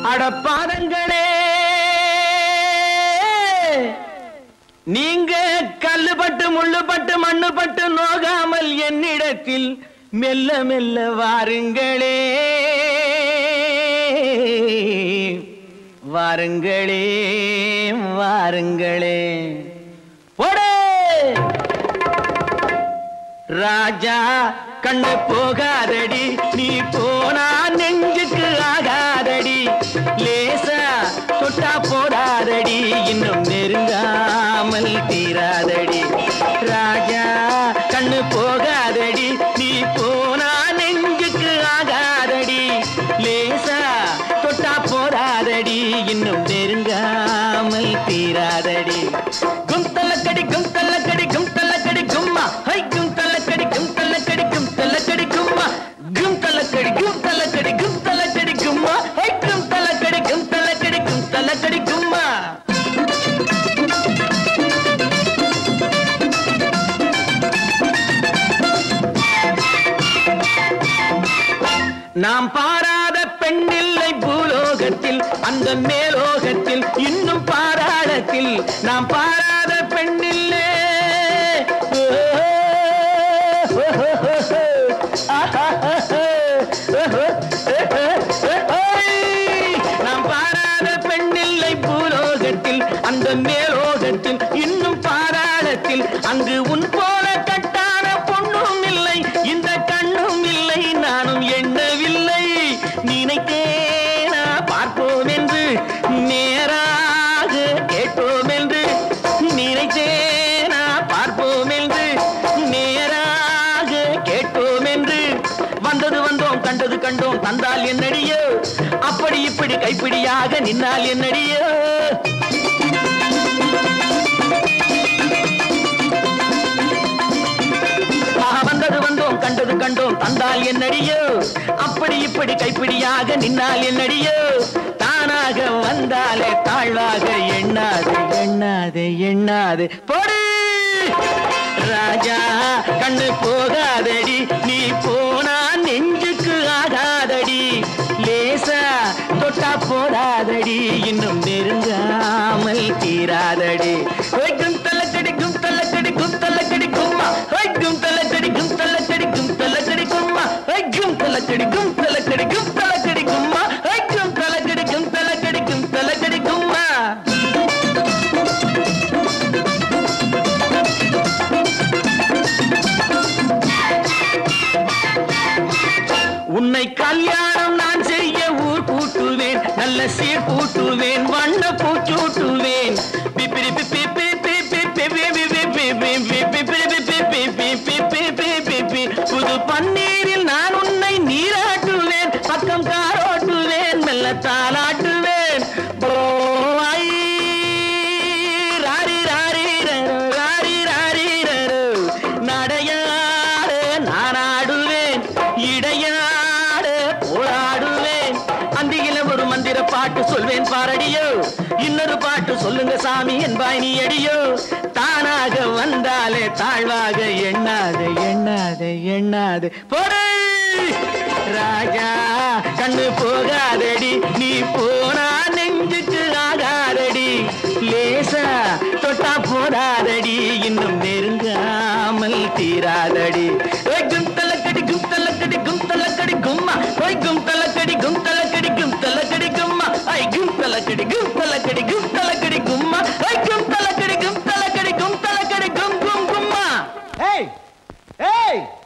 அடப்பாதங்களே நீங்க கல்லுபட்டு முள்ளுபட்டு மண்ணுபட்டு நோகாமல் என்னிடத்தில் மெல்ல மெல்ல வாருங்களே வாருங்களே வாருங்களே போடே ராஜா கண்ணு போகாதடி நீ போனா நெஞ்சுக்கு ஆகாதடி லேசா தொட்டா போடாதடி இன்னும் நெருங்காமல் தீராதடி ராஜா கண்ணு போகாதடி நீ போனா நெஞ்சுக்கு ஆகாதடி லேசா தொட்டா போடாதடி இன்னும் நெருங்காமல் தீராதடி கும்தலக்கடி கும்தலக்கடி கும்தலக்கடி கும்மா ஹை கும்தலக்கடி கும்தலக்கடி கும்தலக்கடி கும்மா கும்தலக்கடி கும்தலக்கடி கும்தலக்கடி கும்மா ஹை கும்தலக்கடி கும்தலக்கடி கும்தலக்கடி கும்மா நாம் பாராத பெண்ணில்லை பூலோகத்தில் அந்த மேலோகத்தில் இன்னும் பாராளத்தில் நாம் பாராத பெண்ணில்லை நாம் பாராத பெண்ணில்லை பூலோகத்தில் அந்த மேலோகத்தில் இன்னும் பாராளத்தில் அங்கு உன் போல கட்டான பொண்ணும் இல்லை இந்த கண்ணும் இல்லை நானும் எண்ணவில்லை நினைத்தேனா பார்ப்போம் என்று நேராக கேட்போம் என்று நினைத்தேனா பார்ப்போம் என்று நேராக கேட்போம் என்று வந்தது வந்தோம் கண்டது கண்டோம் தந்தால் என்னடியோ அப்படி இப்படி கைப்பிடியாக நின்னால் என்னடியோ வந்தது வந்தோம் கண்டது கண்டோம் தந்தால் என்னடியோ அப்படி இப்படி கைப்பிடியாக நின்னால் என்னடியோ தானாக வந்தாலே தாழ்வாக எண்ணாது எண்ணாது எண்ணாது போடு ராஜா கண்ணு போகாதடி நீ போனா நெஞ்சுக்கு ஆகாதடி லேசா தொட்டா போடாதடி இன்னும் நெருங்காமல் தீராதடி கும்தலக்கடி கும்தலக்கடி கும்தலக்கடி கும்மா கும்தலக்கடி கும்தலக்கடி கும்தலக்கடி கும்மா கும்தலக்கடி கும்தலக்கடி கும்தலக்கடி கும்மா கும்தலக்கடி கும்தலக்கடி கும்தலக்கடி கும்மா உன்னை கல்யாணம் நான் செய்ய ஊர் கூட்டுவேன் நல்ல சீர் கூட்டுவேன் வண்ண பூச்சூட்டுவேன் புது பன்னீரில் நான் உன்னை நீராட்டுவேன் பக்கம் காரோட்டுவேன் மெல்ல தாளாட்டுவேன் நடையாட நானாடுவேன் இடையாட போராடுவேன் அந்தியில ஒரு மந்திர பாட்டு சொல்வேன் பாரடியோ இன்னொரு பாட்டு சொல்லுங்க சாமி என்பாய் நீ அடியோ தானாக வந்தாலே தாழ்வாக எண்ணாது எண்ணாது எண்ணாது போடு ராஜா கண்ணு போகாதடி நீ போனா நெஞ்சுக்கு ஆகாதடி லேசா தொட்டா போடாதடி இன்னும் நெருங்காமல் தீராதடி கும்தலக்கடி கும்தலக்கடி கும்தலக்கடி கும்மா கும்தலக்கடி கும்தலக்கடி கும்தலக்கடி கும்மா கும்தலக்கடி கும்தலக்கடி கும்தலக்கடி கும்மா கும்தலக்கடி கும்தலக்கடி கும்தலக்கடி கும் கும் கும்மா. Hey! Hey!